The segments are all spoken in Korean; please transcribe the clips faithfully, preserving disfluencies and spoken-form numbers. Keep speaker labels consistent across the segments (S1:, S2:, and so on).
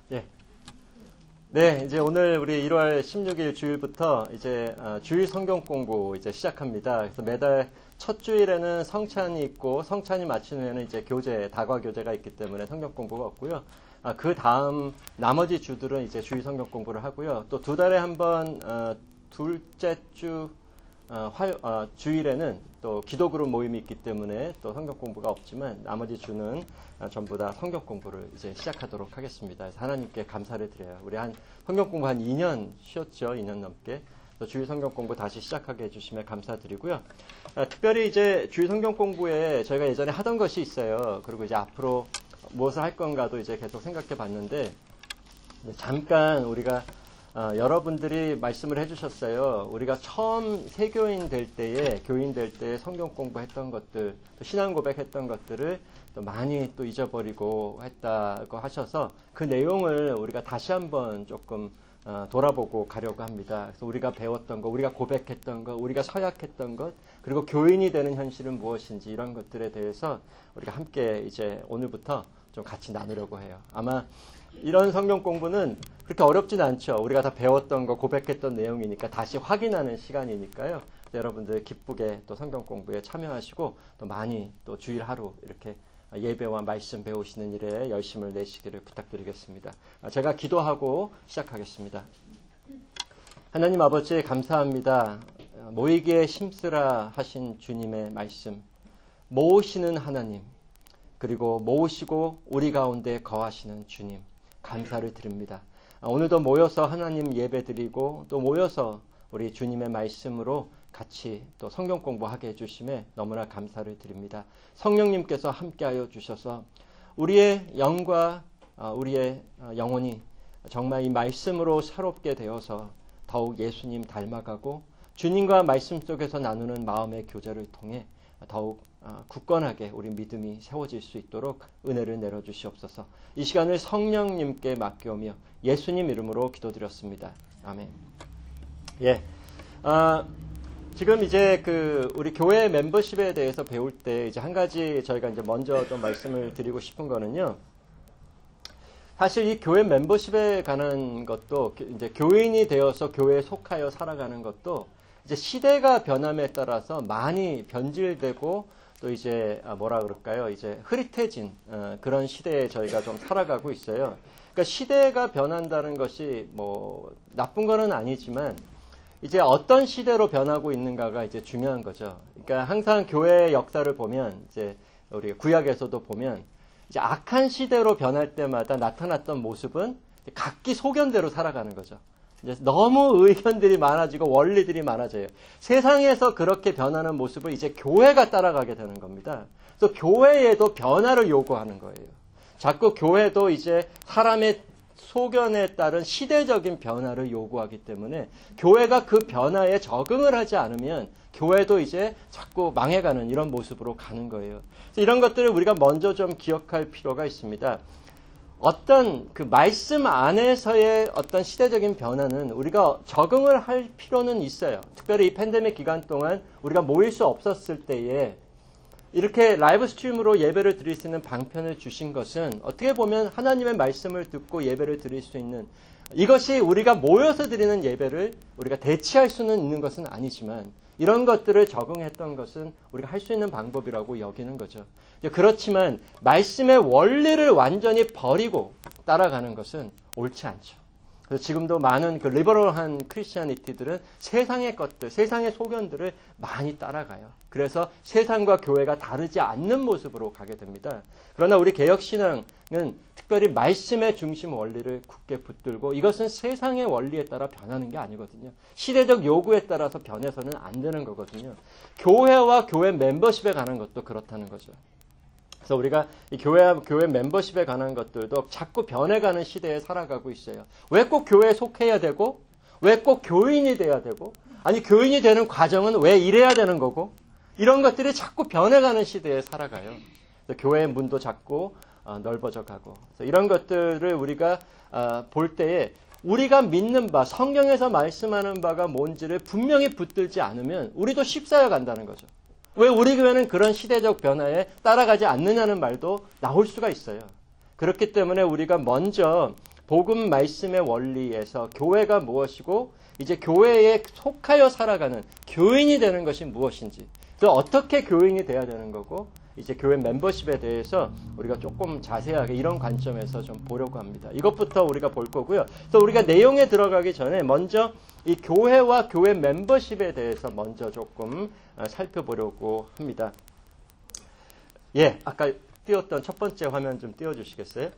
S1: 예. 네, 이제 오늘 우리 일월 십육일 주일부터 이제 주일 성경 공부 이제 시작합니다. 그래서 매달 첫 주일에는 성찬이 있고 성찬이 마친 후에는 이제 교재, 다과 교재가 있기 때문에 성경 공부가 없고요. 아, 그 다음 나머지 주들은 이제 주일 성경 공부를 하고요. 또 두 달에 한 번 어, 둘째 주 어, 화, 어, 주일에는 또 기도 그룹 모임이 있기 때문에 또 성경 공부가 없지만 나머지 주는 어, 전부 다 성경 공부를 이제 시작하도록 하겠습니다. 그래서 하나님께 감사를 드려요. 우리 한 성경 공부 한 이 년 쉬었죠. 이 년 넘게. 또 주일 성경 공부 다시 시작하게 해주시면 감사드리고요. 아, 특별히 이제 주일 성경 공부에 저희가 예전에 하던 것이 있어요. 그리고 이제 앞으로 무엇을 할 건가도 이제 계속 생각해 봤는데 잠깐 우리가 어, 여러분들이 말씀을 해주셨어요. 우리가 처음 세교인 될 때에, 교인 될 때에 성경 공부했던 것들, 또 신앙 고백했던 것들을 또 많이 또 잊어버리고 했다고 하셔서 그 내용을 우리가 다시 한번 조금 어, 돌아보고 가려고 합니다. 그래서 우리가 배웠던 것, 우리가 고백했던 것, 우리가 서약했던 것, 그리고 교인이 되는 현실은 무엇인지 이런 것들에 대해서 우리가 함께 이제 오늘부터 좀 같이 나누려고 해요. 아마 이런 성경 공부는 그렇게 어렵진 않죠. 우리가 다 배웠던 거, 고백했던 내용이니까 다시 확인하는 시간이니까요. 여러분들 기쁘게 또 성경 공부에 참여하시고 또 많이 또 주일 하루 이렇게 예배와 말씀 배우시는 일에 열심을 내시기를 부탁드리겠습니다. 제가 기도하고 시작하겠습니다. 하나님 아버지 감사합니다. 모이기에 힘쓰라 하신 주님의 말씀, 모으시는 하나님, 그리고 모으시고 우리 가운데 거하시는 주님, 감사를 드립니다. 오늘도 모여서 하나님 예배 드리고 또 모여서 우리 주님의 말씀으로 같이 또 성경 공부하게 해주심에 너무나 감사를 드립니다. 성령님께서 함께하여 주셔서 우리의 영과 우리의 영혼이 정말 이 말씀으로 새롭게 되어서 더욱 예수님 닮아가고 주님과 말씀 속에서 나누는 마음의 교제를 통해 더욱 굳건하게 우리 믿음이 세워질 수 있도록 은혜를 내려주시옵소서. 이 시간을 성령님께 맡겨오며 예수님 이름으로 기도드렸습니다. 아멘. 예. 아, 지금 이제 그 우리 교회 멤버십에 대해서 배울 때 이제 한 가지 저희가 이제 먼저 좀 말씀을 드리고 싶은 거는요. 사실 이 교회 멤버십에 관한 것도 이제 교인이 되어서 교회에 속하여 살아가는 것도 이제 시대가 변함에 따라서 많이 변질되고 또 이제 뭐라 그럴까요? 이제 흐릿해진 그런 시대에 저희가 좀 살아가고 있어요. 그러니까 시대가 변한다는 것이 뭐 나쁜 거는 아니지만 이제 어떤 시대로 변하고 있는가가 이제 중요한 거죠. 그러니까 항상 교회의 역사를 보면 이제 우리 구약에서도 보면 이제 악한 시대로 변할 때마다 나타났던 모습은 각기 소견대로 살아가는 거죠. 이제 너무 의견들이 많아지고 원리들이 많아져요. 세상에서 그렇게 변하는 모습을 이제 교회가 따라가게 되는 겁니다. 그래서 교회에도 변화를 요구하는 거예요. 자꾸 교회도 이제 사람의 소견에 따른 시대적인 변화를 요구하기 때문에 교회가 그 변화에 적응을 하지 않으면 교회도 이제 자꾸 망해가는 이런 모습으로 가는 거예요. 그래서 이런 것들을 우리가 먼저 좀 기억할 필요가 있습니다. 어떤 그 말씀 안에서의 어떤 시대적인 변화는 우리가 적응을 할 필요는 있어요. 특별히 이 팬데믹 기간 동안 우리가 모일 수 없었을 때에 이렇게 라이브 스트림으로 예배를 드릴 수 있는 방편을 주신 것은 어떻게 보면 하나님의 말씀을 듣고 예배를 드릴 수 있는, 이것이 우리가 모여서 드리는 예배를 우리가 대체할 수는 있는 것은 아니지만 이런 것들을 적응했던 것은 우리가 할 수 있는 방법이라고 여기는 거죠. 그렇지만 말씀의 원리를 완전히 버리고 따라가는 것은 옳지 않죠. 그래서 지금도 많은 그 리버럴한 크리스천니티들은 세상의 것들, 세상의 소견들을 많이 따라가요. 그래서 세상과 교회가 다르지 않는 모습으로 가게 됩니다. 그러나 우리 개혁신앙은 특별히 말씀의 중심 원리를 굳게 붙들고 이것은 세상의 원리에 따라 변하는 게 아니거든요. 시대적 요구에 따라서 변해서는 안 되는 거거든요. 교회와 교회 멤버십에 관한 것도 그렇다는 거죠. 그래서 우리가 이 교회, 교회 멤버십에 관한 것들도 자꾸 변해가는 시대에 살아가고 있어요. 왜 꼭 교회에 속해야 되고, 왜 꼭 교인이 돼야 되고, 아니 교인이 되는 과정은 왜 이래야 되는 거고, 이런 것들이 자꾸 변해가는 시대에 살아가요. 그래서 교회의 문도 자꾸 어, 넓어져 가고, 그래서 이런 것들을 우리가 어, 볼 때에 우리가 믿는 바, 성경에서 말씀하는 바가 뭔지를 분명히 붙들지 않으면 우리도 쉽사여 간다는 거죠. 왜 우리 교회는 그런 시대적 변화에 따라가지 않느냐는 말도 나올 수가 있어요. 그렇기 때문에 우리가 먼저 복음 말씀의 원리에서 교회가 무엇이고 이제 교회에 속하여 살아가는 교인이 되는 것이 무엇인지, 또 어떻게 교인이 돼야 되는 거고, 이제 교회 멤버십에 대해서 우리가 조금 자세하게 이런 관점에서 좀 보려고 합니다. 이것부터 우리가 볼 거고요. 그래서 우리가 내용에 들어가기 전에 먼저 이 교회와 교회 멤버십에 대해서 먼저 조금 살펴보려고 합니다. 예, 아까 띄웠던 첫 번째 화면 좀 띄워주시겠어요?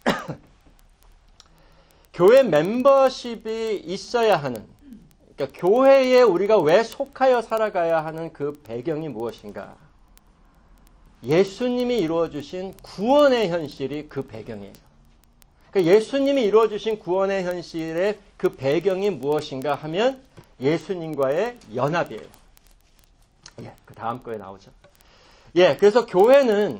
S1: 교회 멤버십이 있어야 하는, 그러니까 교회에 우리가 왜 속하여 살아가야 하는 그 배경이 무엇인가? 예수님이 이루어주신 구원의 현실이 그 배경이에요. 그러니까 예수님이 이루어주신 구원의 현실의 그 배경이 무엇인가 하면 예수님과의 연합이에요. 예, 그 다음 거에 나오죠. 예, 그래서 교회는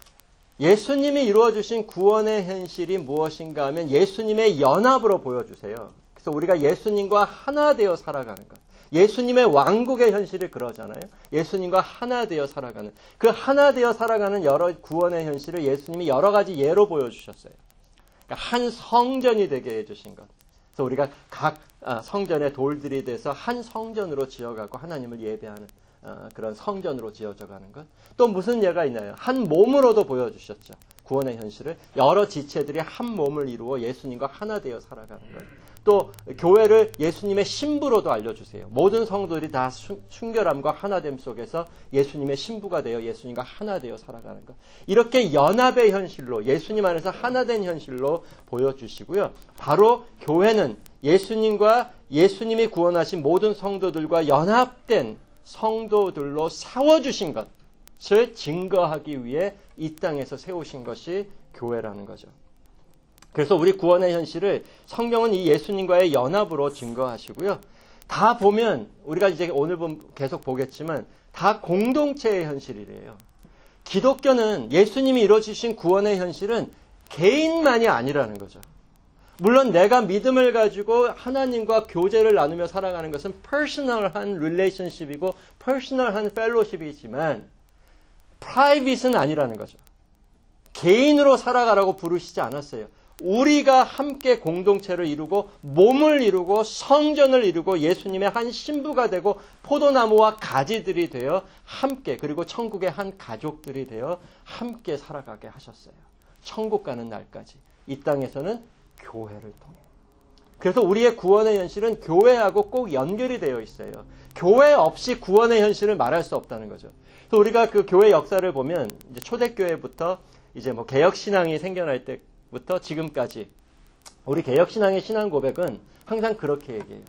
S1: 예수님이 이루어주신 구원의 현실이 무엇인가 하면 예수님의 연합으로 보여주세요. 그래서 우리가 예수님과 하나 되어 살아가는 것. 예수님의 왕국의 현실이 그러잖아요. 예수님과 하나 되어 살아가는, 그 하나 되어 살아가는 여러 구원의 현실을 예수님이 여러 가지 예로 보여주셨어요. 그러니까 한 성전이 되게 해주신 것. 그래서 우리가 각 성전의 돌들이 돼서 한 성전으로 지어가고 하나님을 예배하는 그런 성전으로 지어져가는 것. 또 무슨 예가 있나요? 한 몸으로도 보여주셨죠. 구원의 현실을 여러 지체들이 한 몸을 이루어 예수님과 하나 되어 살아가는 것. 또 교회를 예수님의 신부로도 알려주세요. 모든 성도들이 다 순결함과 하나됨 속에서 예수님의 신부가 되어 예수님과 하나 되어 살아가는 것. 이렇게 연합의 현실로, 예수님 안에서 하나된 현실로 보여주시고요. 바로 교회는 예수님과 예수님이 구원하신 모든 성도들과 연합된 성도들로 세워주신 것을 증거하기 위해 이 땅에서 세우신 것이 교회라는 거죠. 그래서 우리 구원의 현실을 성경은 이 예수님과의 연합으로 증거하시고요. 다 보면 우리가 이제 오늘 계속 보겠지만 다 공동체의 현실이래요. 기독교는 예수님이 이루어주신 구원의 현실은 개인만이 아니라는 거죠. 물론 내가 믿음을 가지고 하나님과 교제를 나누며 살아가는 것은 퍼스널한 릴레이션십이고 퍼스널한 펠로십이지만 프라이빗은 아니라는 거죠. 개인으로 살아가라고 부르시지 않았어요. 우리가 함께 공동체를 이루고 몸을 이루고 성전을 이루고 예수님의 한 신부가 되고 포도나무와 가지들이 되어 함께, 그리고 천국의 한 가족들이 되어 함께 살아가게 하셨어요. 천국 가는 날까지. 이 땅에서는 교회를 통해. 그래서 우리의 구원의 현실은 교회하고 꼭 연결이 되어 있어요. 교회 없이 구원의 현실을 말할 수 없다는 거죠. 그래서 우리가 그 교회 역사를 보면 이제 초대교회부터 이제 뭐 개혁신앙이 생겨날 때부터 지금까지 우리 개혁신앙의 신앙 고백은 항상 그렇게 얘기해요.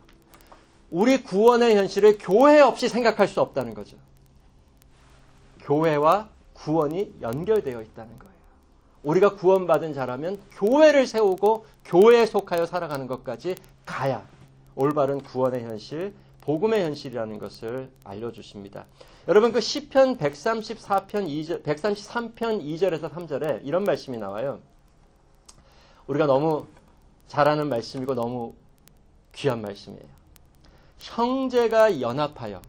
S1: 우리 구원의 현실을 교회 없이 생각할 수 없다는 거죠. 교회와 구원이 연결되어 있다는 거예요. 우리가 구원받은 자라면 교회를 세우고 교회에 속하여 살아가는 것까지 가야 올바른 구원의 현실, 복음의 현실이라는 것을 알려주십니다. 여러분, 그 시편 백삼십사 편 이 절, 백삼십삼 편 이 절에서 삼 절에 이런 말씀이 나와요. 우리가 너무 잘 아는 말씀이고 너무 귀한 말씀이에요. 형제가 연합하여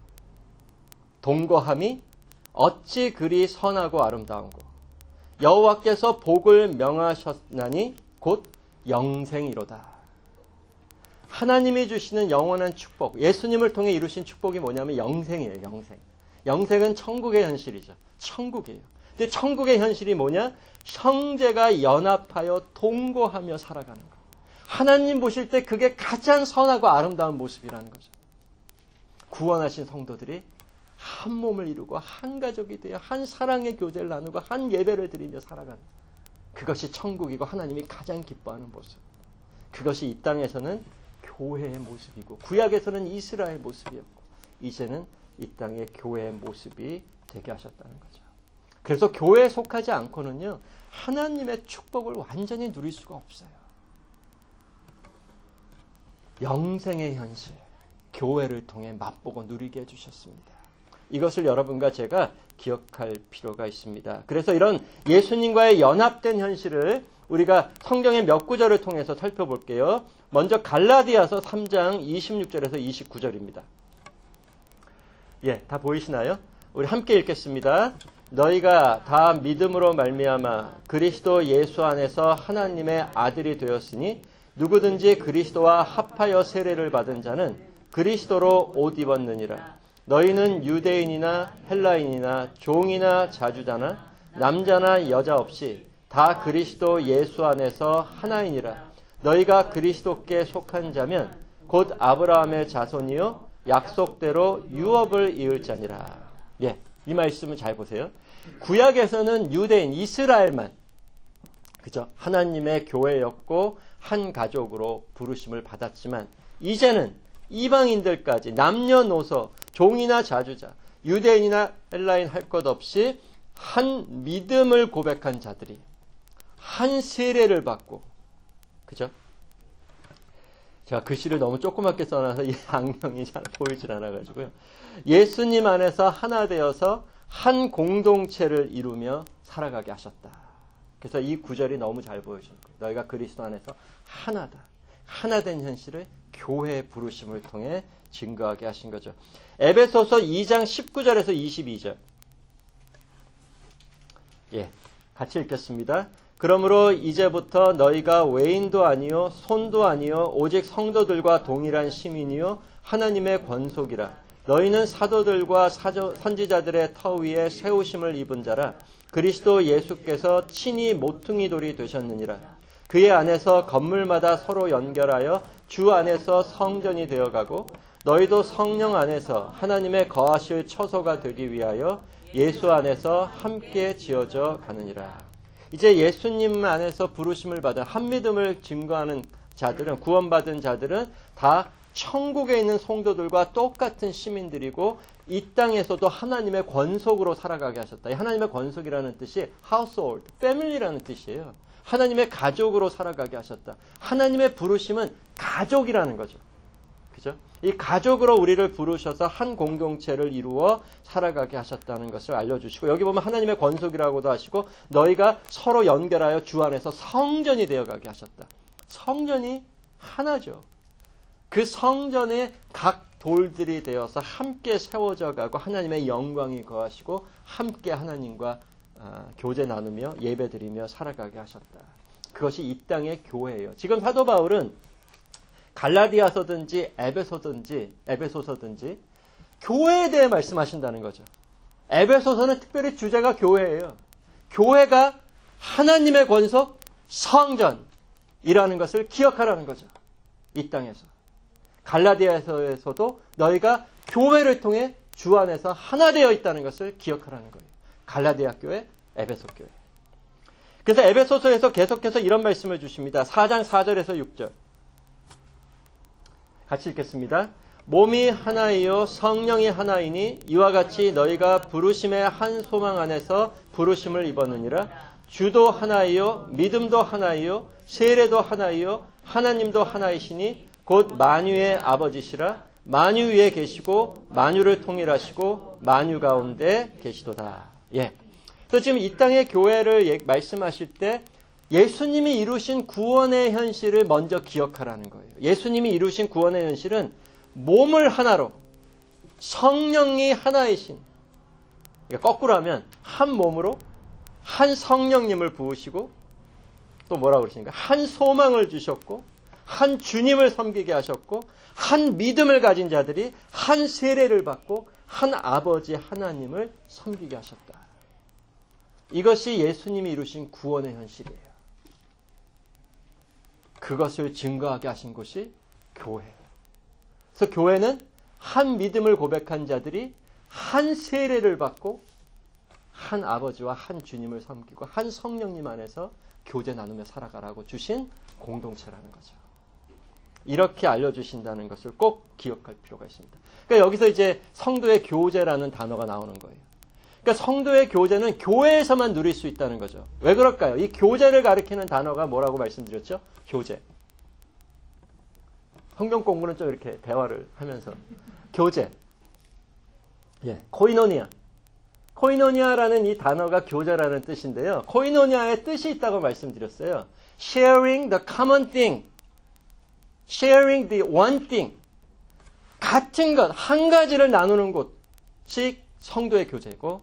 S1: 동거함이 어찌 그리 선하고 아름다운고 여호와께서 복을 명하셨나니 곧 영생이로다. 하나님이 주시는 영원한 축복, 예수님을 통해 이루신 축복이 뭐냐면 영생이에요. 영생. 영생은 천국의 현실이죠. 천국이에요. 근데 천국의 현실이 뭐냐? 형제가 연합하여 동거하며 살아가는 것. 하나님 보실 때 그게 가장 선하고 아름다운 모습이라는 거죠. 구원하신 성도들이 한 몸을 이루고 한 가족이 되어 한 사랑의 교제를 나누고 한 예배를 드리며 살아가는, 그것이 천국이고 하나님이 가장 기뻐하는 모습. 그것이 이 땅에서는 교회의 모습이고 구약에서는 이스라엘 모습이었고 이제는 이 땅의 교회의 모습이 되게 하셨다는 거죠. 그래서 교회에 속하지 않고는요, 하나님의 축복을 완전히 누릴 수가 없어요. 영생의 현실, 교회를 통해 맛보고 누리게 해주셨습니다. 이것을 여러분과 제가 기억할 필요가 있습니다. 그래서 이런 예수님과의 연합된 현실을 우리가 성경의 몇 구절을 통해서 살펴볼게요. 먼저 갈라디아서 삼 장 이십육 절에서 이십구 절입니다. 예, 다 보이시나요? 우리 함께 읽겠습니다. 너희가 다 믿음으로 말미암아 그리스도 예수 안에서 하나님의 아들이 되었으니 누구든지 그리스도와 합하여 세례를 받은 자는 그리스도로 옷 입었느니라. 너희는 유대인이나 헬라인이나 종이나 자주자나 남자나 여자 없이 다 그리스도 예수 안에서 하나이니라. 너희가 그리스도께 속한 자면 곧 아브라함의 자손이요 약속대로 유업을 이을 자니라. 예, 이 말씀을 잘 보세요. 구약에서는 유대인 이스라엘만 그죠? 하나님의 교회였고 한 가족으로 부르심을 받았지만 이제는 이방인들까지 남녀노소 종이나 자주자 유대인이나 헬라인 할 것 없이 한 믿음을 고백한 자들이 한 세례를 받고 그죠? 제가 글씨를 너무 조그맣게 써놔서 이 악명이 잘 보이질 않아가지고요. 예수님 안에서 하나 되어서 한 공동체를 이루며 살아가게 하셨다. 그래서 이 구절이 너무 잘 보여주는 거예요. 너희가 그리스도 안에서 하나다. 하나된 현실을 교회의 부르심을 통해 증거하게 하신 거죠. 에베소서 이 장 십구 절에서 이십이 절. 예, 같이 읽겠습니다. 그러므로 이제부터 너희가 외인도 아니요 손도 아니요 오직 성도들과 동일한 시민이요 하나님의 권속이라. 너희는 사도들과 사저, 선지자들의 터 위에 세우심을 입은 자라. 그리스도 예수께서 친히 모퉁이 돌이 되셨느니라. 그의 안에서 건물마다 서로 연결하여 주 안에서 성전이 되어가고 너희도 성령 안에서 하나님의 거하실 처소가 되기 위하여 예수 안에서 함께 지어져 가느니라. 이제 예수님 안에서 부르심을 받은 한믿음을 증거하는 자들은 구원받은 자들은 다 천국에 있는 성도들과 똑같은 시민들이고 이 땅에서도 하나님의 권속으로 살아가게 하셨다. 하나님의 권속이라는 뜻이 household, family라는 뜻이에요. 하나님의 가족으로 살아가게 하셨다. 하나님의 부르심은 가족이라는 거죠. 그죠? 이 가족으로 우리를 부르셔서 한 공동체를 이루어 살아가게 하셨다는 것을 알려주시고 여기 보면 하나님의 권속이라고도 하시고 너희가 서로 연결하여 주 안에서 성전이 되어가게 하셨다. 성전이 하나죠. 그 성전에 각 돌들이 되어서 함께 세워져 가고 하나님의 영광이 거하시고 함께 하나님과 교제 나누며 예배드리며 살아가게 하셨다. 그것이 이 땅의 교회예요. 지금 사도 바울은 갈라디아서든지 에베소든지 에베소서든지 교회에 대해 말씀하신다는 거죠. 에베소서는 특별히 주제가 교회예요. 교회가 하나님의 권속 성전이라는 것을 기억하라는 거죠. 이 땅에서. 갈라디아서에서도 너희가 교회를 통해 주 안에서 하나 되어 있다는 것을 기억하라는 거예요. 갈라디아 교회, 에베소 교회. 그래서 에베소서에서 계속해서 이런 말씀을 주십니다. 사 장 사 절에서 육 절. 같이 읽겠습니다. 몸이 하나이요 성령이 하나이니 이와 같이 너희가 부르심의 한 소망 안에서 부르심을 입었느니라. 주도 하나이요 믿음도 하나이요 세례도 하나이요 하나님도 하나이시니 곧 만유의 아버지시라. 만유 위에 계시고 만유를 통일하시고 만유 가운데 계시도다. 예. 그래서 지금 이 땅의 교회를 예, 말씀하실 때 예수님이 이루신 구원의 현실을 먼저 기억하라는 거예요. 예수님이 이루신 구원의 현실은 몸을 하나로 성령이 하나이신, 그러니까 거꾸로 하면 한 몸으로 한 성령님을 부으시고 또 뭐라고 그러십니까? 한 소망을 주셨고 한 주님을 섬기게 하셨고 한 믿음을 가진 자들이 한 세례를 받고 한 아버지 하나님을 섬기게 하셨다. 이것이 예수님이 이루신 구원의 현실이에요. 그것을 증거하게 하신 곳이 교회예요. 그래서 교회는 한 믿음을 고백한 자들이 한 세례를 받고 한 아버지와 한 주님을 섬기고 한 성령님 안에서 교제 나누며 살아가라고 주신 공동체라는 거죠. 이렇게 알려주신다는 것을 꼭 기억할 필요가 있습니다. 그러니까 여기서 이제 성도의 교제라는 단어가 나오는 거예요. 그러니까 성도의 교제는 교회에서만 누릴 수 있다는 거죠. 왜 그럴까요? 이 교제를 가리키는 단어가 뭐라고 말씀드렸죠? 교제. 성경 공부는 좀 이렇게 대화를 하면서. 교제. 예, 코이노니아. 코이노니아라는 이 단어가 교제라는 뜻인데요. 코이노니아의 뜻이 있다고 말씀드렸어요. Sharing the common thing. Sharing the one thing. 같은 것, 한 가지를 나누는 곳이 성도의 교제고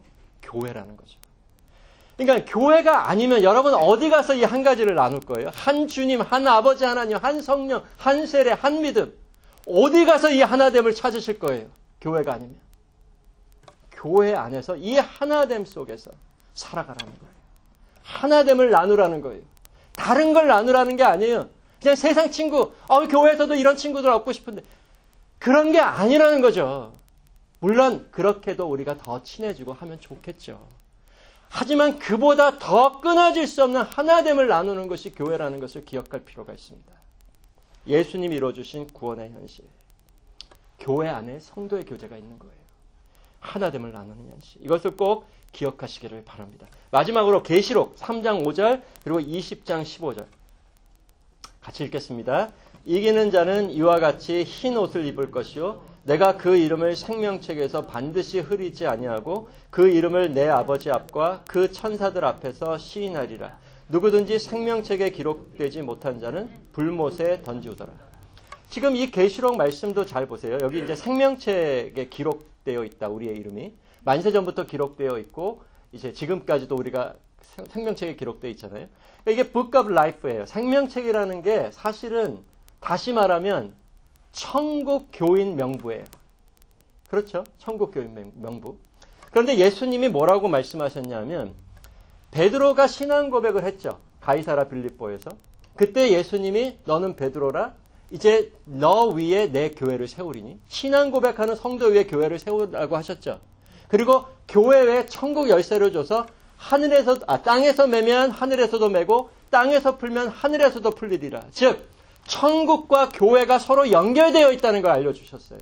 S1: 교회라는 거죠. 그러니까 교회가 아니면 여러분 어디 가서 이 한 가지를 나눌 거예요? 한 주님, 한 아버지 하나님, 한 성령, 한 세례, 한 믿음. 어디 가서 이 하나됨을 찾으실 거예요? 교회가 아니면. 교회 안에서 이 하나됨 속에서 살아가라는 거예요. 하나됨을 나누라는 거예요. 다른 걸 나누라는 게 아니에요. 그냥 세상 친구, 어, 교회에서도 이런 친구들 얻고 싶은데 그런 게 아니라는 거죠. 물론 그렇게도 우리가 더 친해지고 하면 좋겠죠. 하지만 그보다 더 끊어질 수 없는 하나됨을 나누는 것이 교회라는 것을 기억할 필요가 있습니다. 예수님이 이루어주신 구원의 현실. 교회 안에 성도의 교제가 있는 거예요. 하나됨을 나누는 현실. 이것을 꼭 기억하시기를 바랍니다. 마지막으로 계시록 삼 장 오 절 그리고 이십 장 십오 절 같이 읽겠습니다. 이기는 자는 이와 같이 흰 옷을 입을 것이요 내가 그 이름을 생명책에서 반드시 흐리지 아니하고 그 이름을 내 아버지 앞과 그 천사들 앞에서 시인하리라. 누구든지 생명책에 기록되지 못한 자는 불못에 던지우더라. 지금 이 계시록 말씀도 잘 보세요. 여기 이제 생명책에 기록되어 있다. 우리의 이름이 만세 전부터 기록되어 있고 이제 지금까지도 우리가 생명책에 기록되어 있잖아요. 이게 Book of Life예요. 생명책이라는 게 사실은 다시 말하면 천국 교인 명부예요. 그렇죠? 천국 교인 명부. 그런데 예수님이 뭐라고 말씀하셨냐면 베드로가 신앙 고백을 했죠. 가이사라 빌립보에서. 그때 예수님이 너는 베드로라 이제 너 위에 내 교회를 세우리니 신앙 고백하는 성도 위에 교회를 세우라고 하셨죠. 그리고 교회 외에 천국 열쇠를 줘서 하늘에서 아 땅에서 매면 하늘에서도 매고 땅에서 풀면 하늘에서도 풀리리라. 즉 천국과 교회가 서로 연결되어 있다는 걸 알려주셨어요.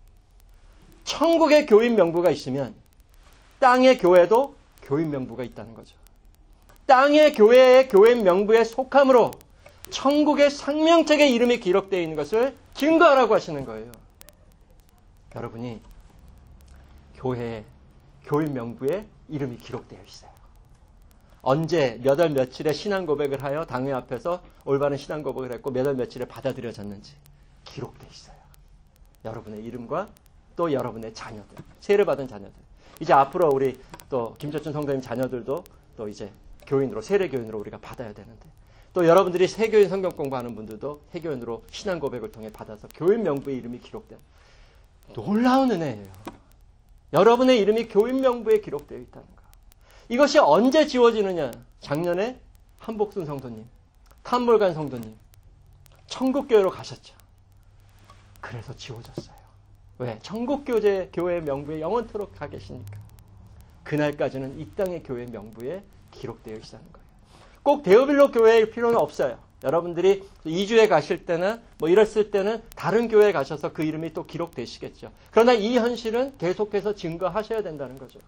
S1: 천국의 교인 명부가 있으면 땅의 교회도 교인 명부가 있다는 거죠. 땅의 교회의 교인 명부에 속함으로 천국의 생명책에 이름이 기록되어 있는 것을 증거하라고 하시는 거예요. 여러분이 교회에 교인 명부에 이름이 기록되어 있어요. 언제 몇 월 며칠에 신앙 고백을 하여 당회 앞에서 올바른 신앙 고백을 했고 몇 월 며칠에 받아들여졌는지 기록되어 있어요. 여러분의 이름과 또 여러분의 자녀들, 세례 받은 자녀들. 이제 앞으로 우리 또 김철준 성도님 자녀들도 또 이제 교인으로 세례 교인으로 우리가 받아야 되는데 또 여러분들이 세교인 성경 공부하는 분들도 세교인으로 신앙 고백을 통해 받아서 교인 명부에 이름이 기록된 놀라운 은혜예요. 여러분의 이름이 교인 명부에 기록되어 있다는 거. 이것이 언제 지워지느냐? 작년에 한복순 성도님, 탐볼간 성도님, 천국교회로 가셨죠. 그래서 지워졌어요. 왜? 천국교회 교회 명부에 영원토록 가 계시니까. 그날까지는 이 땅의 교회 명부에 기록되어 있다는 거예요. 꼭 데어빌로 교회일 필요는 없어요. 여러분들이 이주에 가실 때나 뭐 이랬을 때는 다른 교회에 가셔서 그 이름이 또 기록되시겠죠. 그러나 이 현실은 계속해서 증거하셔야 된다는 거죠.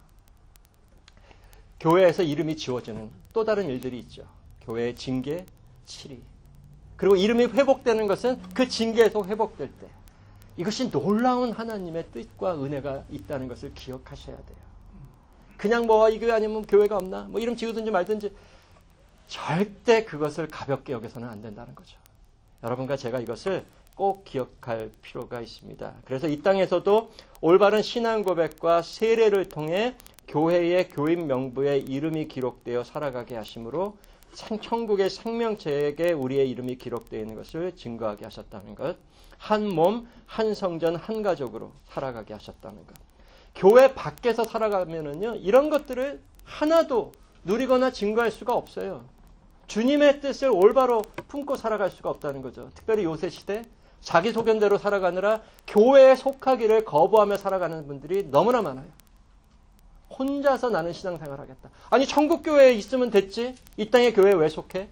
S1: 교회에서 이름이 지워지는 또 다른 일들이 있죠. 교회의 징계, 치리. 그리고 이름이 회복되는 것은 그 징계에서 회복될 때. 이것이 놀라운 하나님의 뜻과 은혜가 있다는 것을 기억하셔야 돼요. 그냥 뭐 이 교회 아니면 교회가 없나? 뭐 이름 지우든지 말든지 절대 그것을 가볍게 여겨서는 안 된다는 거죠. 여러분과 제가 이것을 꼭 기억할 필요가 있습니다. 그래서 이 땅에서도 올바른 신앙 고백과 세례를 통해 교회의 교인 명부에 이름이 기록되어 살아가게 하심으로 천국의 생명책에 우리의 이름이 기록되어 있는 것을 증거하게 하셨다는 것. 한 몸, 한 성전, 한 가족으로 살아가게 하셨다는 것. 교회 밖에서 살아가면은요, 이런 것들을 하나도 누리거나 증거할 수가 없어요. 주님의 뜻을 올바로 품고 살아갈 수가 없다는 거죠. 특별히 요새 시대 자기 소견대로 살아가느라 교회에 속하기를 거부하며 살아가는 분들이 너무나 많아요. 혼자서 나는 신앙생활 하겠다. 아니 천국교회에 있으면 됐지. 이 땅의 교회에 왜 속해?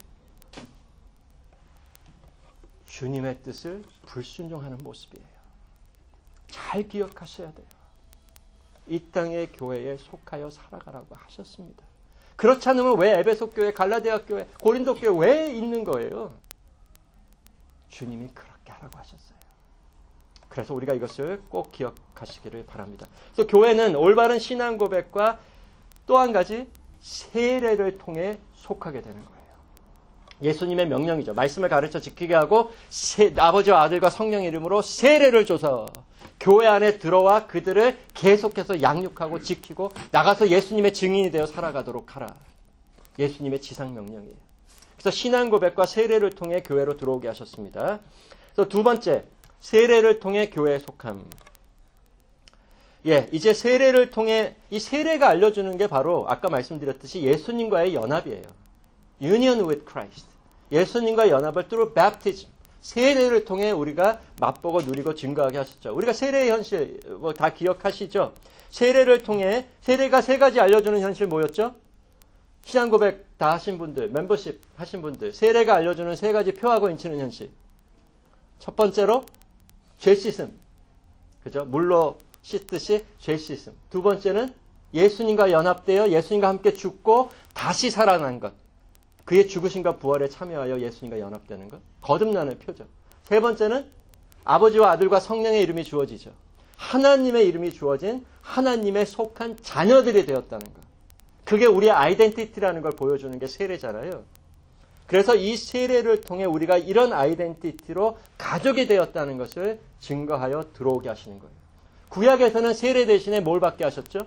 S1: 주님의 뜻을 불순종하는 모습이에요. 잘 기억하셔야 돼요. 이 땅의 교회에 속하여 살아가라고 하셨습니다. 그렇지 않으면 왜 에베소 교회, 갈라디아 교회, 고린도 교회 왜 있는 거예요? 주님이 그렇게 하라고 하셨어요. 그래서 우리가 이것을 꼭 기억하시기를 바랍니다. 그래서 교회는 올바른 신앙 고백과 또 한 가지 세례를 통해 속하게 되는 거예요. 예수님의 명령이죠. 말씀을 가르쳐 지키게 하고 세, 아버지와 아들과 성령 이름으로 세례를 줘서 교회 안에 들어와 그들을 계속해서 양육하고 지키고 나가서 예수님의 증인이 되어 살아가도록 하라. 예수님의 지상명령이에요. 그래서 신앙 고백과 세례를 통해 교회로 들어오게 하셨습니다. 그래서 두 번째, 세례를 통해 교회에 속함. 예, 이제 세례를 통해 이 세례가 알려주는 게 바로 아까 말씀드렸듯이 예수님과의 연합이에요. Union with Christ. 예수님과 연합을 through baptism. 세례를 통해 우리가 맛보고 누리고 증거하게 하셨죠. 우리가 세례의 현실 뭐 다 기억하시죠? 세례를 통해 세례가 세 가지 알려주는 현실 뭐였죠? 신앙 고백 다 하신 분들, 멤버십 하신 분들, 세례가 알려주는 세 가지 표하고 인치는 현실. 첫 번째로 죄 씻음. 그죠? 물로 씻듯이 죄 씻음. 두 번째는 예수님과 연합되어 예수님과 함께 죽고 다시 살아난 것. 그의 죽으심과 부활에 참여하여 예수님과 연합되는 것. 거듭나는 표죠. 세 번째는 아버지와 아들과 성령의 이름이 주어지죠. 하나님의 이름이 주어진 하나님의 속한 자녀들이 되었다는 것. 그게 우리의 아이덴티티라는 걸 보여주는 게 세례잖아요. 그래서 이 세례를 통해 우리가 이런 아이덴티티로 가족이 되었다는 것을 증거하여 들어오게 하시는 거예요. 구약에서는 세례 대신에 뭘 받게 하셨죠?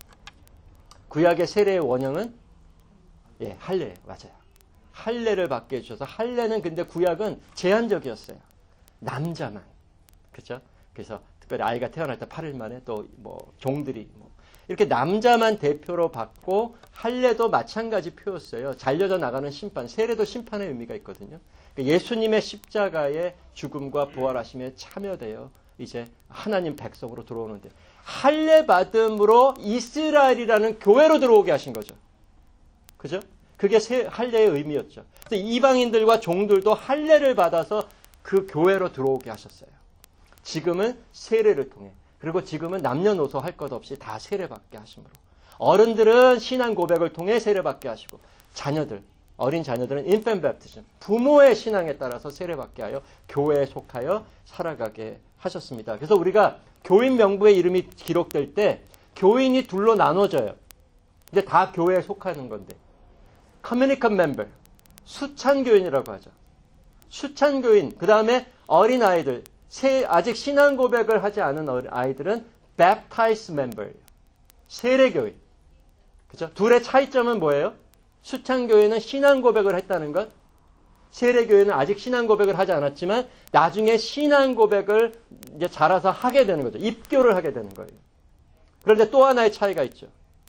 S1: 구약의 세례의 원형은 예, 할례 맞아요. 할례를 받게 해주셔서 할례는 근데 구약은 제한적이었어요. 남자만. 그렇죠? 그래서 특별히 아이가 태어날 때 팔 일 만에 또 뭐 종들이 뭐 이렇게 남자만 대표로 받고 할례도 마찬가지 표였어요. 잘려져 나가는 심판, 세례도 심판의 의미가 있거든요. 그러니까 예수님의 십자가의 죽음과 부활하심에 참여되어 이제 하나님 백성으로 들어오는데 할례 받음으로 이스라엘이라는 교회로 들어오게 하신 거죠. 그죠? 그게 할례의 의미였죠. 그래서 이방인들과 종들도 할례를 받아서 그 교회로 들어오게 하셨어요. 지금은 세례를 통해 그리고 지금은 남녀노소 할 것 없이 다 세례받게 하심으로 어른들은 신앙 고백을 통해 세례받게 하시고 자녀들, 어린 자녀들은 infant baptism, 부모의 신앙에 따라서 세례받게 하여 교회에 속하여 살아가게 하셨습니다. 그래서 우리가 교인 명부의 이름이 기록될 때 교인이 둘로 나눠져요. 근데 다 교회에 속하는 건데 communicant member, 수찬교인이라고 하죠. 수찬교인, 그 다음에 어린아이들, 아직 신앙 고백을 하지 않은 아이들은 baptized member, 세례교인. 그죠? 둘의 차이점은 뭐예요? 수찬교인은 신앙 고백을 했다는 것, 세례교인은 아직 신앙 고백을 하지 않았지만 나중에 신앙 고백을 이제 자라서 하게 되는 거죠. 입교를 하게 되는 거예요. 그런데 또 하나의 차이가 있죠.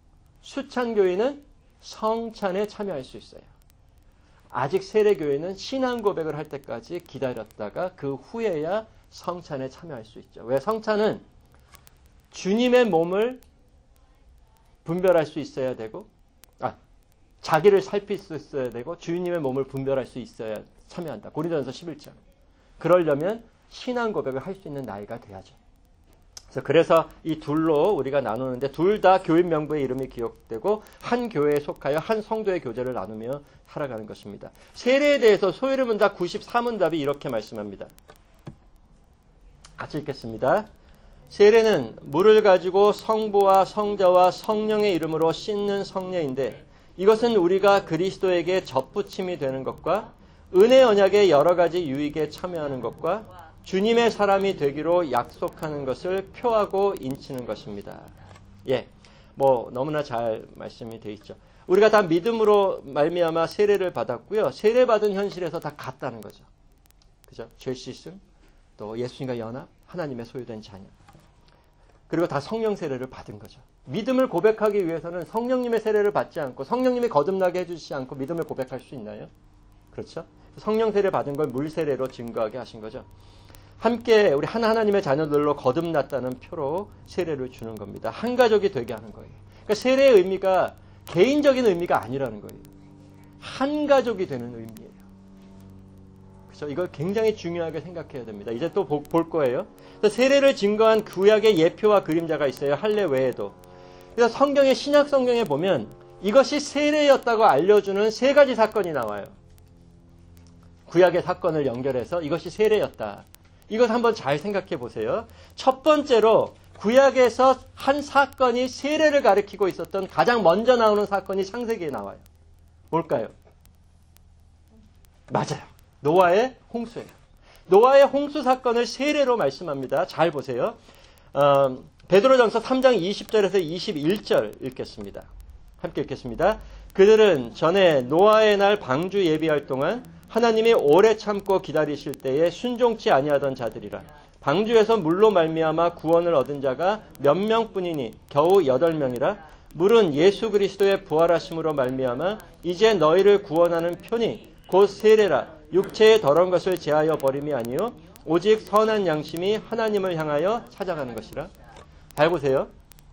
S1: 수찬교인은 성찬에 참여할 수 있어요. 아직 세례교인은 신앙 고백을 할 때까지 기다렸다가 그 후에야 성찬에 참여할 수 있죠. 왜? 성찬은 주님의 몸을 분별할 수 있어야 되고, 아, 자기를 살필 수 있어야 되고, 주님의 몸을 분별할 수 있어야 참여한다. 고린도전서 십일 장. 그러려면 신앙 고백을 할 수 있는 나이가 돼야죠. 그래서, 그래서 이 둘로 우리가 나누는데 둘 다 교인 명부의 이름이 기록되고 한 교회에 속하여 한 성도의 교제를 나누며 살아가는 것입니다. 세례에 대해서 소요리 문답 구십사 문답이 이렇게 말씀합니다. 같이 읽겠습니다. 세례는 물을 가지고 성부와 성자와 성령의 이름으로 씻는 성례인데 이것은 우리가 그리스도에게 접붙임이 되는 것과 은혜 언약의 여러 가지 유익에 참여하는 것과 주님의 사람이 되기로 약속하는 것을 표하고 인치는 것입니다. 예, 뭐 너무나 잘 말씀이 되어 있죠. 우리가 다 믿음으로 말미암아 세례를 받았고요. 세례 받은 현실에서 다 같다는 거죠. 그죠? 죄 씻음, 또 예수님과 연합, 하나님의 소유된 자녀. 그리고 다 성령 세례를 받은 거죠. 믿음을 고백하기 위해서는 성령님의 세례를 받지 않고 성령님이 거듭나게 해주시지 않고 믿음을 고백할 수 있나요? 그렇죠? 성령 세례 받은 걸 물 세례로 증거하게 하신 거죠. 함께 우리 한 하나님의 자녀들로 거듭났다는 표로 세례를 주는 겁니다. 한 가족이 되게 하는 거예요. 그러니까 세례의 의미가 개인적인 의미가 아니라는 거예요. 한 가족이 되는 의미예요. 그렇죠? 이걸 굉장히 중요하게 생각해야 됩니다. 이제 또 볼 거예요. 세례를 증거한 구약의 예표와 그림자가 있어요. 할례 외에도. 그래서 성경의 신약 성경에 보면 이것이 세례였다고 알려주는 세 가지 사건이 나와요. 구약의 사건을 연결해서 이것이 세례였다. 이것 한번 잘 생각해 보세요. 첫 번째로 구약에서 한 사건이 세례를 가리키고 있었던 가장 먼저 나오는 사건이 창세기에 나와요. 뭘까요? 맞아요. 노아의 홍수예요. 노아의 홍수 사건을 세례로 말씀합니다. 잘 보세요. 어, 베드로전서 삼 장 이십 절에서 이십일 절 읽겠습니다. 함께 읽겠습니다. 그들은 전에 노아의 날 방주 예비할 동안 하나님이 오래 참고 기다리실 때에 순종치 아니하던 자들이라. 방주에서 물로 말미암아 구원을 얻은 자가 몇 명뿐이니 겨우 여덟 명이라. 물은 예수 그리스도의 부활하심으로 말미암아 이제 너희를 구원하는 편이 곧 세례라. 육체의 더러운 것을 제하여 버림이 아니요 오직 선한 양심이 하나님을 향하여 찾아가는 것이라. 잘 보세요.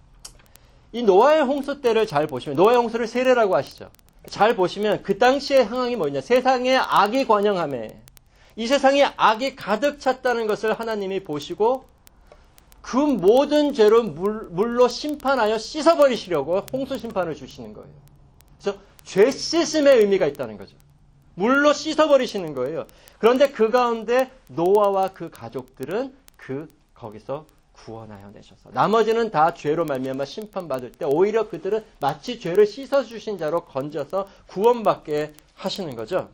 S1: 이 노아의 홍수 때를 잘 보시면, 노아의 홍수를 세례라고 하시죠. 잘 보시면 그 당시의 상황이 뭐냐. 세상에 악이 관영하매 이 세상에 악이 가득 찼다는 것을 하나님이 보시고 그 모든 죄를 물, 물로 심판하여 씻어버리시려고 홍수 심판을 주시는 거예요. 그래서 죄 씻음의 의미가 있다는 거죠. 물로 씻어버리시는 거예요. 그런데 그 가운데 노아와 그 가족들은 그 거기서 구원하여 내셔서 나머지는 다 죄로 말미암아 심판받을 때 오히려 그들은 마치 죄를 씻어주신 자로 건져서 구원받게 하시는 거죠.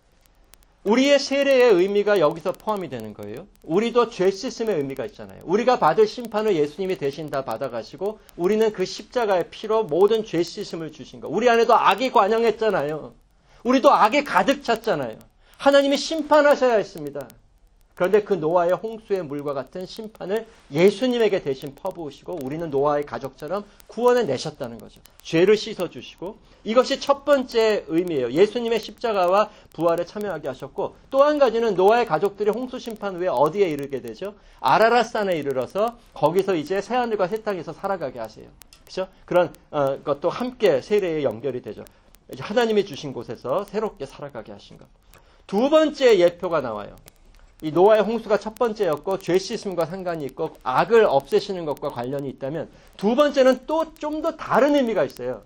S1: 우리의 세례의 의미가 여기서 포함이 되는 거예요. 우리도 죄 씻음의 의미가 있잖아요. 우리가 받을 심판을 예수님이 대신 다 받아가시고 우리는 그 십자가의 피로 모든 죄 씻음을 주신 거. 우리 안에도 악이 관영했잖아요. 우리도 악이 가득 찼잖아요. 하나님이 심판하셔야 했습니다. 그런데 그 노아의 홍수의 물과 같은 심판을 예수님에게 대신 퍼부으시고 우리는 노아의 가족처럼 구원해 내셨다는 거죠. 죄를 씻어주시고 이것이 첫 번째 의미예요. 예수님의 십자가와 부활에 참여하게 하셨고 또 한 가지는 노아의 가족들이 홍수 심판 후에 어디에 이르게 되죠? 아라랏산에 이르러서 거기서 이제 새하늘과 새 땅에서 살아가게 하세요. 그렇죠? 그런 어, 것도 함께 세례에 연결이 되죠. 하나님이 주신 곳에서 새롭게 살아가게 하신 것. 두 번째 예표가 나와요. 이 노아의 홍수가 첫 번째였고 죄 씻음과 상관이 있고 악을 없애시는 것과 관련이 있다면 두 번째는 또 좀 더 다른 의미가 있어요.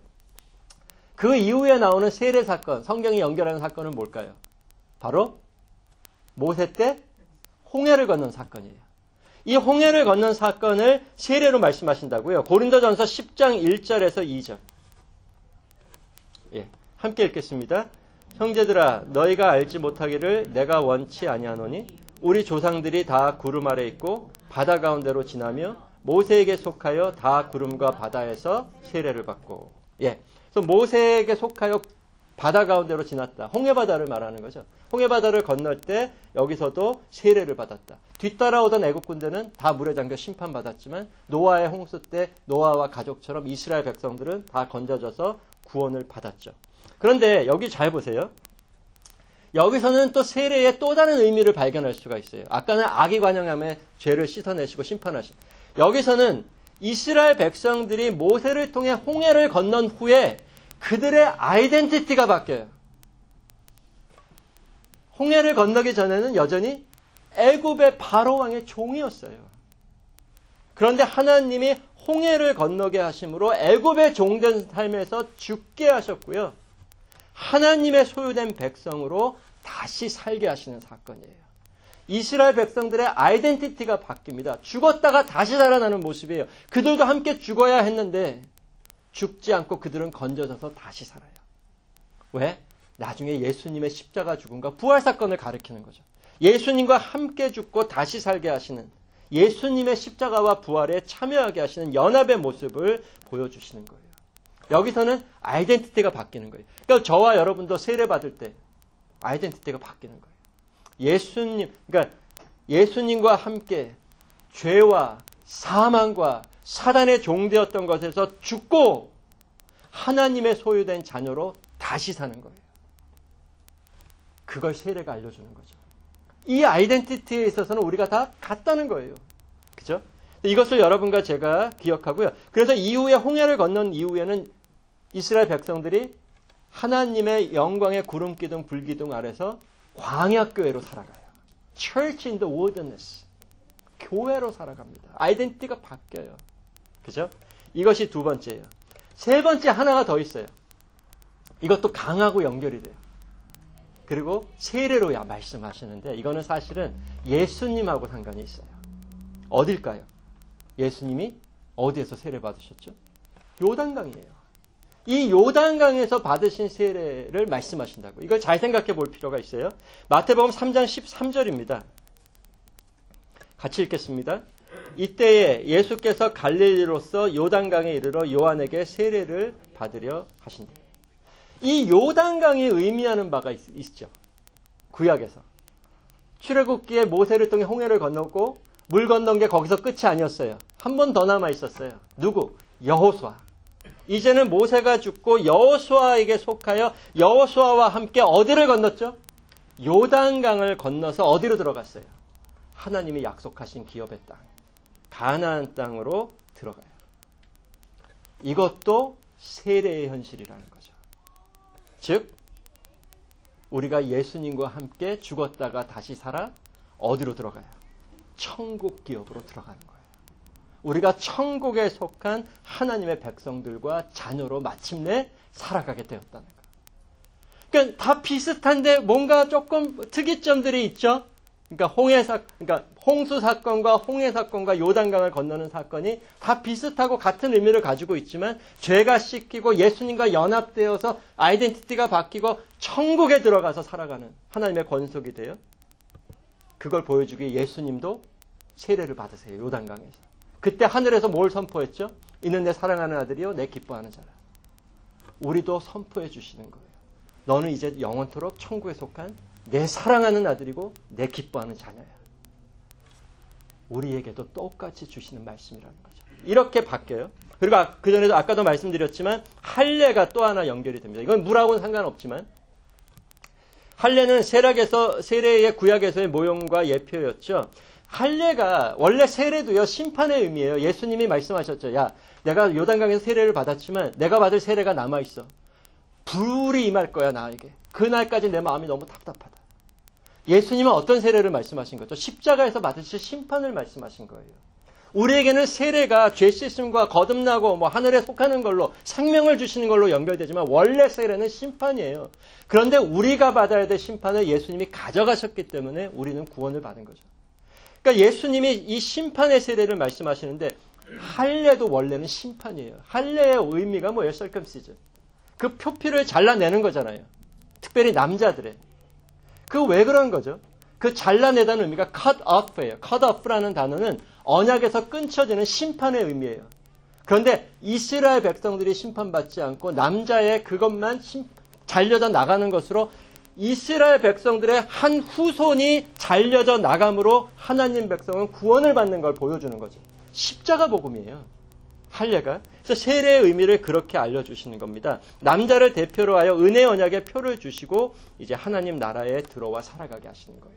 S1: 그 이후에 나오는 세례 사건, 성경이 연결하는 사건은 뭘까요? 바로 모세 때 홍해를 건넌 사건이에요. 이 홍해를 건넌 사건을 세례로 말씀하신다고요. 고린도전서 십 장 일 절에서 이 절. 예, 함께 읽겠습니다. 형제들아 너희가 알지 못하기를 내가 원치 아니하노니 우리 조상들이 다 구름 아래 있고 바다 가운데로 지나며 모세에게 속하여 다 구름과 바다에서 세례를 받고. 예, 그래서 모세에게 속하여 바다 가운데로 지났다. 홍해바다를 말하는 거죠. 홍해바다를 건널 때 여기서도 세례를 받았다. 뒤따라오던 애국군대는 다 물에 잠겨 심판받았지만 노아의 홍수 때 노아와 가족처럼 이스라엘 백성들은 다 건져져서 구원을 받았죠. 그런데 여기 잘 보세요. 여기서는 또 세례의 또 다른 의미를 발견할 수가 있어요. 아까는 악이 관영함에 죄를 씻어내시고 심판하신. 여기서는 이스라엘 백성들이 모세를 통해 홍해를 건넌 후에 그들의 아이덴티티가 바뀌어요. 홍해를 건너기 전에는 여전히 애굽의 바로 왕의 종이었어요. 그런데 하나님이 홍해를 건너게 하심으로 애굽의 종된 삶에서 죽게 하셨고요. 하나님의 소유된 백성으로 다시 살게 하시는 사건이에요. 이스라엘 백성들의 아이덴티티가 바뀝니다. 죽었다가 다시 살아나는 모습이에요. 그들도 함께 죽어야 했는데 죽지 않고 그들은 건져져서 다시 살아요. 왜? 나중에 예수님의 십자가 죽음과 부활 사건을 가리키는 거죠. 예수님과 함께 죽고 다시 살게 하시는 예수님의 십자가와 부활에 참여하게 하시는 연합의 모습을 보여주시는 거예요. 여기서는 아이덴티티가 바뀌는 거예요. 그러니까 저와 여러분도 세례 받을 때 아이덴티티가 바뀌는 거예요. 예수님, 그러니까 예수님과 함께 죄와 사망과 사단의 종되었던 것에서 죽고 하나님의 소유된 자녀로 다시 사는 거예요. 그걸 세례가 알려주는 거죠. 이 아이덴티티에 있어서는 우리가 다 같다는 거예요. 그죠? 이것을 여러분과 제가 기억하고요. 그래서 이후에 홍해를 건넌 이후에는 이스라엘 백성들이 하나님의 영광의 구름 기둥 불 기둥 아래서 광야교회로 살아가요. Church in the wilderness. 교회로 살아갑니다. 아이덴티티가 바뀌어요. 그죠? 이것이 두 번째예요. 세 번째 하나가 더 있어요. 이것도 강하고 연결이 돼요. 그리고 세례로 말씀하시는데 이거는 사실은 예수님하고 상관이 있어요. 어딜까요? 예수님이 어디에서 세례 받으셨죠? 요단강이에요. 이 요단강에서 받으신 세례를 말씀하신다고. 이걸 잘 생각해 볼 필요가 있어요. 마태복음 삼 장 십삼 절입니다. 같이 읽겠습니다. 이때에 예수께서 갈릴리로서 요단강에 이르러 요한에게 세례를 받으려 하신다. 이 요단강이 의미하는 바가 있, 있죠. 구약에서. 출애굽기에 모세를 통해 홍해를 건넜고 물 건넌 게 거기서 끝이 아니었어요. 한 번 더 남아 있었어요. 누구? 여호수아. 이제는 모세가 죽고 여호수아에게 속하여 여호수아와 함께 어디를 건넜죠? 요단강을 건너서 어디로 들어갔어요? 하나님이 약속하신 기업의 땅, 가나안 땅으로 들어가요. 이것도 세례의 현실이라는 거죠. 즉 우리가 예수님과 함께 죽었다가 다시 살아 어디로 들어가요? 천국 기업으로 들어가는 거예요. 우리가 천국에 속한 하나님의 백성들과 자녀로 마침내 살아가게 되었다는 거예요. 그러니까 다 비슷한데 뭔가 조금 특이점들이 있죠. 그러니까 홍해 사, 그러니까 홍수 사건과 홍해 사건과 요단강을 건너는 사건이 다 비슷하고 같은 의미를 가지고 있지만 죄가 씻기고 예수님과 연합되어서 아이덴티티가 바뀌고 천국에 들어가서 살아가는 하나님의 권속이 돼요. 그걸 보여주기 위해 예수님도 세례를 받으세요. 요단강에서. 그때 하늘에서 뭘 선포했죠? 이는 내 사랑하는 아들이요 내 기뻐하는 자라. 우리도 선포해 주시는 거예요. 너는 이제 영원토록 천국에 속한 내 사랑하는 아들이고 내 기뻐하는 자녀야. 우리에게도 똑같이 주시는 말씀이라는 거죠. 이렇게 바뀌어요. 그리고 그전에도 아까도 말씀드렸지만 할례가 또 하나 연결이 됩니다. 이건 물하고는 상관없지만 할례는 세락에서 세례의 구약에서의 모형과 예표였죠. 할례가 원래 세례도요 심판의 의미예요. 예수님이 말씀하셨죠. 야, 내가 요단강에서 세례를 받았지만 내가 받을 세례가 남아있어. 불이 임할 거야 나에게. 그날까지 내 마음이 너무 답답하다. 예수님은 어떤 세례를 말씀하신 거죠? 십자가에서 받으실 심판을 말씀하신 거예요. 우리에게는 세례가 죄 씻음과 거듭나고 뭐 하늘에 속하는 걸로 생명을 주시는 걸로 연결되지만 원래 세례는 심판이에요. 그런데 우리가 받아야 될 심판을 예수님이 가져가셨기 때문에 우리는 구원을 받은 거죠. 그러니까 예수님이 이 심판의 세례를 말씀하시는데 할례도 원래는 심판이에요. 할례의 의미가 뭐예요? circumcision. 그 표피를 잘라내는 거잖아요. 특별히 남자들의. 그 왜 그런 거죠? 그 잘라내다는 의미가 cut off예요. cut off라는 단어는 언약에서 끊쳐지는 심판의 의미예요. 그런데 이스라엘 백성들이 심판받지 않고 남자의 그것만 심, 잘려져 나가는 것으로 이스라엘 백성들의 한 후손이 잘려져 나감으로 하나님 백성은 구원을 받는 걸 보여주는 거죠. 십자가 복음이에요. 할례가. 그래서 세례의 의미를 그렇게 알려주시는 겁니다. 남자를 대표로 하여 은혜 언약의 표를 주시고 이제 하나님 나라에 들어와 살아가게 하시는 거예요.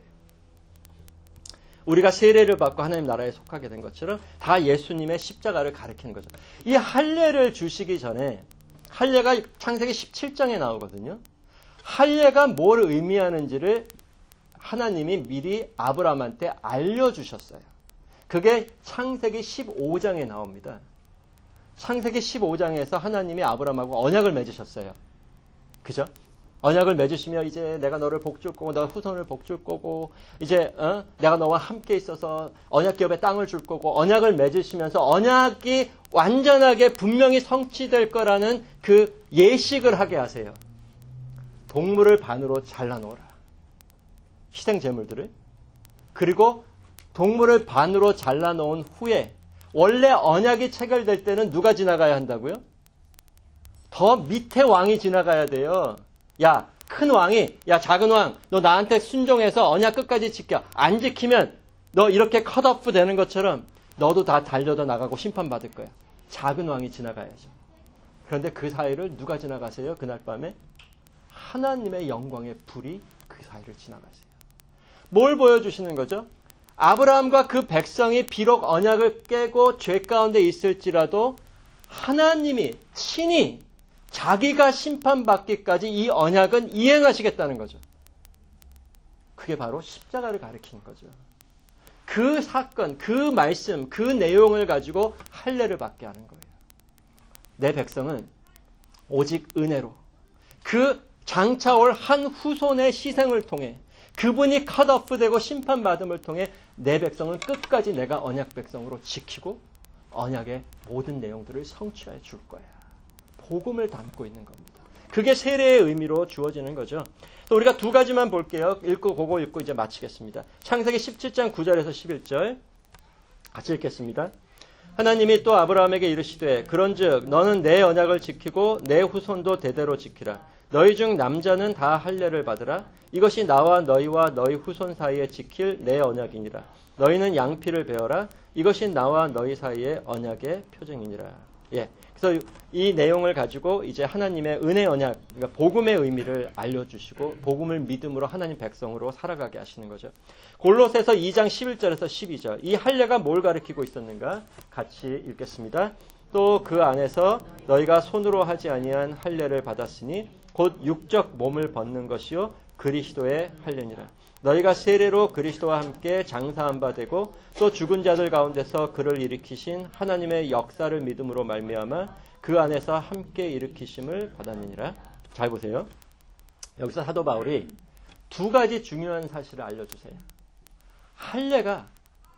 S1: 우리가 세례를 받고 하나님 나라에 속하게 된 것처럼 다 예수님의 십자가를 가리키는 거죠. 이 할례를 주시기 전에 할례가 창세기 십칠 장에 나오거든요. 할례가 뭘 의미하는지를 하나님이 미리 아브라함한테 알려주셨어요. 그게 창세기 십오 장에 나옵니다. 창세기 십오 장에서 하나님이 아브라함하고 언약을 맺으셨어요. 그죠? 언약을 맺으시며 이제 내가 너를 복줄 거고 너가 후손을 복줄 거고 이제 어? 내가 너와 함께 있어서 언약 기업의 땅을 줄 거고 언약을 맺으시면서 언약이 완전하게 분명히 성취될 거라는 그 예식을 하게 하세요. 동물을 반으로 잘라놓으라. 희생 제물들을. 그리고 동물을 반으로 잘라놓은 후에 원래 언약이 체결될 때는 누가 지나가야 한다고요? 더 밑에 왕이 지나가야 돼요. 야, 큰 왕이, 야, 작은 왕, 너 나한테 순종해서 언약 끝까지 지켜. 안 지키면 너 이렇게 컷오프 되는 것처럼 너도 다 달려져 나가고 심판받을 거야. 작은 왕이 지나가야죠. 그런데 그 사이를 누가 지나가세요? 그날 밤에? 하나님의 영광의 불이 그 사이를 지나가세요. 뭘 보여주시는 거죠? 아브라함과 그 백성이 비록 언약을 깨고 죄 가운데 있을지라도 하나님이 친히 자기가 심판받기까지 이 언약은 이행하시겠다는 거죠. 그게 바로 십자가를 가리키는 거죠. 그 사건, 그 말씀, 그 내용을 가지고 할례를 받게 하는 거예요. 내 백성은 오직 은혜로 그 장차올 한 후손의 희생을 통해 그분이 컷오프되고 심판받음을 통해 내 백성은 끝까지 내가 언약 백성으로 지키고 언약의 모든 내용들을 성취해 줄 거야. 복음을 담고 있는 겁니다. 그게 세례의 의미로 주어지는 거죠. 또 우리가 두 가지만 볼게요. 읽고 그거 읽고 이제 마치겠습니다. 창세기 십칠 장 구 절에서 십일 절. 같이 읽겠습니다. 하나님이 또 아브라함에게 이르시되 그런즉 너는 내 언약을 지키고 내 후손도 대대로 지키라. 너희 중 남자는 다 할례를 받으라. 이것이 나와 너희와 너희 후손 사이에 지킬 내 언약이니라. 너희는 양피를 베어라. 이것이 나와 너희 사이의 언약의 표징이니라. 예. 그래서 이 내용을 가지고 이제 하나님의 은혜 언약, 그러니까 복음의 의미를 알려주시고 복음을 믿음으로 하나님 백성으로 살아가게 하시는 거죠. 골로새서 이 장 십일 절에서 십이 절. 이 할례가 뭘 가리키고 있었는가? 같이 읽겠습니다. 또 그 안에서 너희가 손으로 하지 아니한 할례를 받았으니 곧 육적 몸을 벗는 것이요 그리스도의 할례니라. 너희가 세례로 그리스도와 함께 장사한 바 되고 또 죽은 자들 가운데서 그를 일으키신 하나님의 역사를 믿음으로 말미암아 그 안에서 함께 일으키심을 받았느니라. 잘 보세요. 여기서 사도 바울이 두 가지 중요한 사실을 알려주세요. 할례가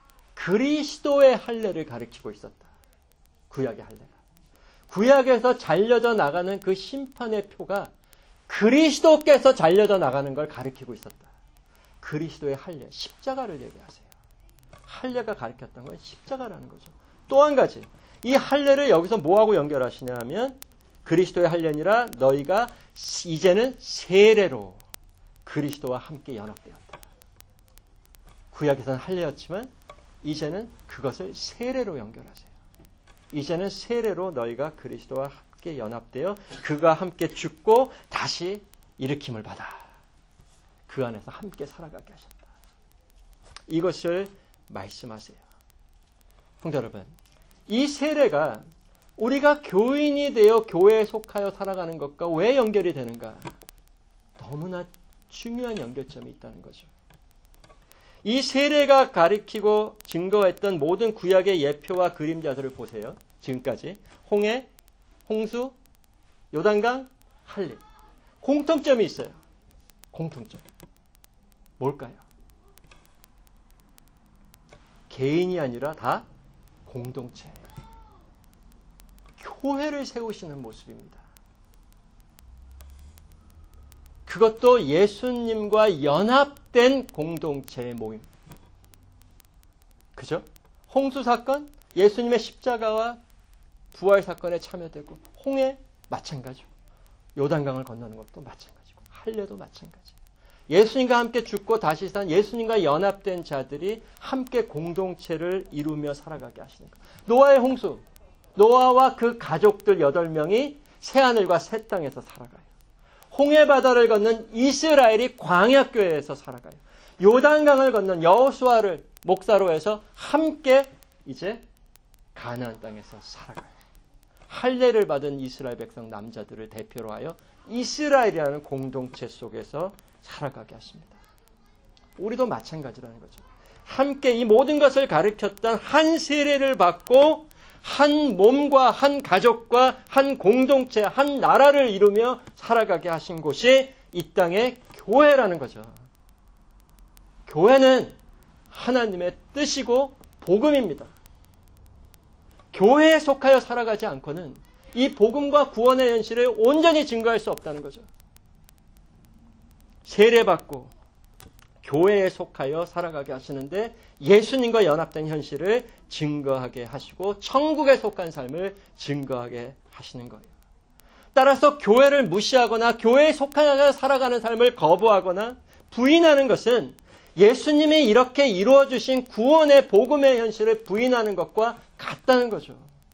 S1: 그리스도의 할례를 가리키고 있었다. 구약의 할례가. 구약에서 잘려져 나가는 그 심판의 표가 그리스도께서 잘려져 나가는 걸 가리키고 있었다. 그리스도의 할례, 십자가를 얘기하세요. 할례가 가리켰던 건 십자가라는 거죠. 또 한 가지, 이 할례를 여기서 뭐하고 연결하시냐 하면 그리스도의 할례니라 너희가 이제는 세례로 그리스도와 함께 연합되었다. 구약에서는 할례였지만 이제는 그것을 세례로 연결하세요. 이제는 세례로 너희가 그리스도와 함께 연합되어 그가 함께 죽고 다시 일으킴을 받아 그 안에서 함께 살아가게 하셨다. 이것을 말씀하세요. 성도 여러분, 이 세례가 우리가 교인이 되어 교회에 속하여 살아가는 것과 왜 연결이 되는가? 너무나 중요한 연결점이 있다는 거죠. 이 세례가 가리키고 증거했던 모든 구약의 예표와 그림자들을 보세요. 지금까지 홍해, 홍수, 요단강, 할례. 공통점이 있어요. 공통점. 뭘까요? 개인이 아니라 다 공동체. 교회를 세우시는 모습입니다. 그것도 예수님과 연합된 공동체의 모임. 그죠? 홍수 사건, 예수님의 십자가와 부활 사건에 참여되고, 홍해 마찬가지고, 요단강을 건너는 것도 마찬가지고, 할례도 마찬가지고. 예수님과 함께 죽고 다시 산 예수님과 연합된 자들이 함께 공동체를 이루며 살아가게 하시는 것. 노아의 홍수, 노아와 그 가족들 여덟 명이 새하늘과 새 땅에서 살아가요. 홍해 바다를 건넌 이스라엘이 광야교회에서 살아가요. 요단강을 건넌 여호수아를 목사로 해서 함께 이제 가나안 땅에서 살아가요. 할례를 받은 이스라엘 백성 남자들을 대표로 하여 이스라엘이라는 공동체 속에서 살아가게 하십니다. 우리도 마찬가지라는 거죠. 함께 이 모든 것을 가르쳤던 한 세례를 받고 한 몸과 한 가족과 한 공동체, 한 나라를 이루며 살아가게 하신 곳이 이 땅의 교회라는 거죠. 교회는 하나님의 뜻이고 복음입니다. 교회에 속하여 살아가지 않고는 이 복음과 구원의 현실을 온전히 증거할 수 없다는 거죠. 세례받고 교회에 속하여 살아가게 하시는데 예수님과 연합된 현실을 증거하게 하시고 천국에 속한 삶을 증거하게 하시는 거예요. 따라서 교회를 무시하거나 교회에 속하여 살아가는 삶을 거부하거나 부인하는 것은 예수님이 이렇게 이루어주신 구원의 복음의 현실을 부인하는 것과 같다는 거죠.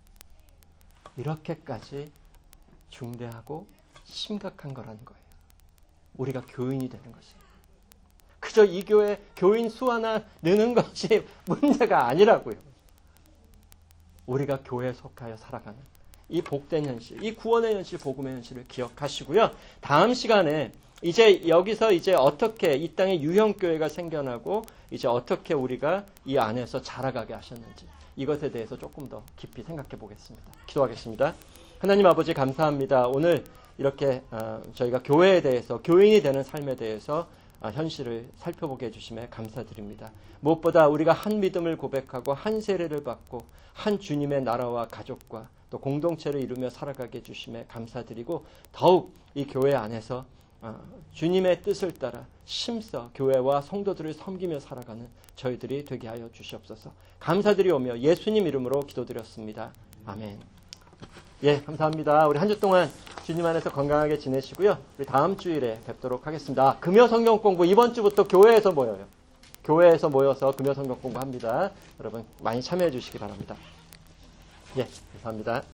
S1: 이렇게까지 중대하고 심각한 거라는 거예요. 우리가 교인이 되는 것이. 그저 이 교회 교인 수 하나 느는 것이 문제가 아니라고요. 우리가 교회에 속하여 살아가는 이 복된 현실, 이 구원의 현실, 복음의 현실을 기억하시고요. 다음 시간에 이제 여기서 이제 어떻게 이 땅에 유형교회가 생겨나고 이제 어떻게 우리가 이 안에서 자라가게 하셨는지 이것에 대해서 조금 더 깊이 생각해 보겠습니다. 기도하겠습니다. 하나님 아버지 감사합니다. 오늘 이렇게 저희가 교회에 대해서 교인이 되는 삶에 대해서 현실을 살펴보게 해주심에 감사드립니다. 무엇보다 우리가 한 믿음을 고백하고 한 세례를 받고 한 주님의 나라와 가족과 또 공동체를 이루며 살아가게 해주심에 감사드리고 더욱 이 교회 안에서 어, 주님의 뜻을 따라 심써 교회와 성도들을 섬기며 살아가는 저희들이 되게 하여 주시옵소서. 감사드리오며 예수님 이름으로 기도드렸습니다. 아멘. 예, 감사합니다. 우리 한 주 동안 주님 안에서 건강하게 지내시고요. 우리 다음 주일에 뵙도록 하겠습니다. 아, 금요 성경 공부 이번 주부터 교회에서 모여요. 교회에서 모여서 금요 성경 공부합니다. 여러분 많이 참여해 주시기 바랍니다. 예, 감사합니다.